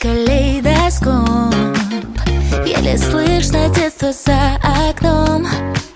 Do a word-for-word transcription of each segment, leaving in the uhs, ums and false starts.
калейдоскоп. Еле слышно детство за окном.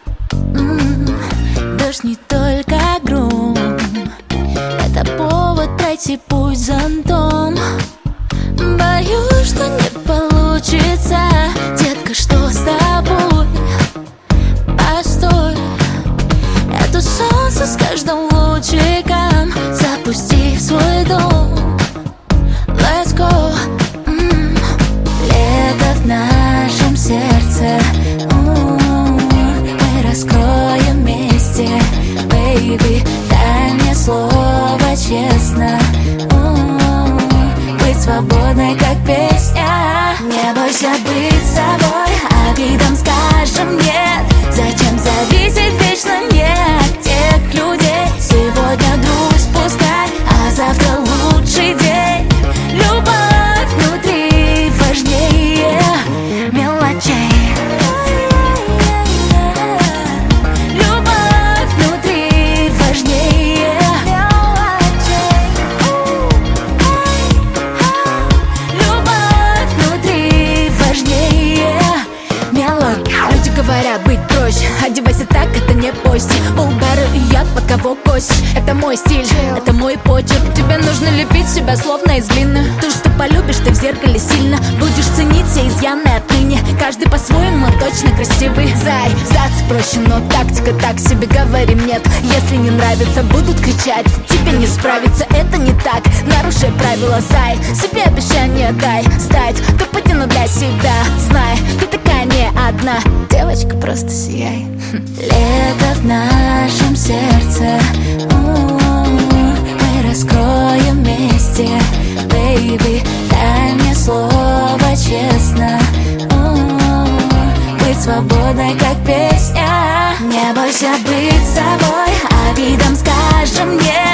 М-м, дождь не только гром, это повод пройти путь зонтом. Боюсь, что не получится. Детка, что с тобой? Постой, это солнце с каждым лучиком запусти в свой дом. Let's go. М-м. Лето в нашем сердце. М-м. Мы раскроем вместе, baby. Дай мне слово честно. М-м. Быть свободной, как песня. Не бойся быть собой, а видом скажем нет. Зачем зависеть вечно не от тех людей? Сегодня грусть пускай, а завтра лучший день. Любовь внутри важнее мелочей. Любовь внутри важнее мелочей. Любовь внутри важнее мелочей. Люди говорят быть проще, одевайся так, это не постель. Булгары и яд, под кого косишь. Это мой стиль, это мой почерк. Тебе нужно лепить себя словно из глины. То, что полюбишь, ты в зеркале сильно. Будешь ценить все изъяны отныне. Каждый по-своему точно красивый. Зай, сдаться проще, но тактика так себе. Говорим нет, если не нравится, будут кричать. Тебе не справиться, это не так. Нарушай правила, зай, себе обещание дай. Стать топ-один для себя. Знай, ты такая не одна. Девочка, просто сияй. Лето в нашем сердце. Мы раскроем вместе, baby. Дай мне слово честно. Быть свободной, как песня. Не бойся быть собой, а видом скажем нет.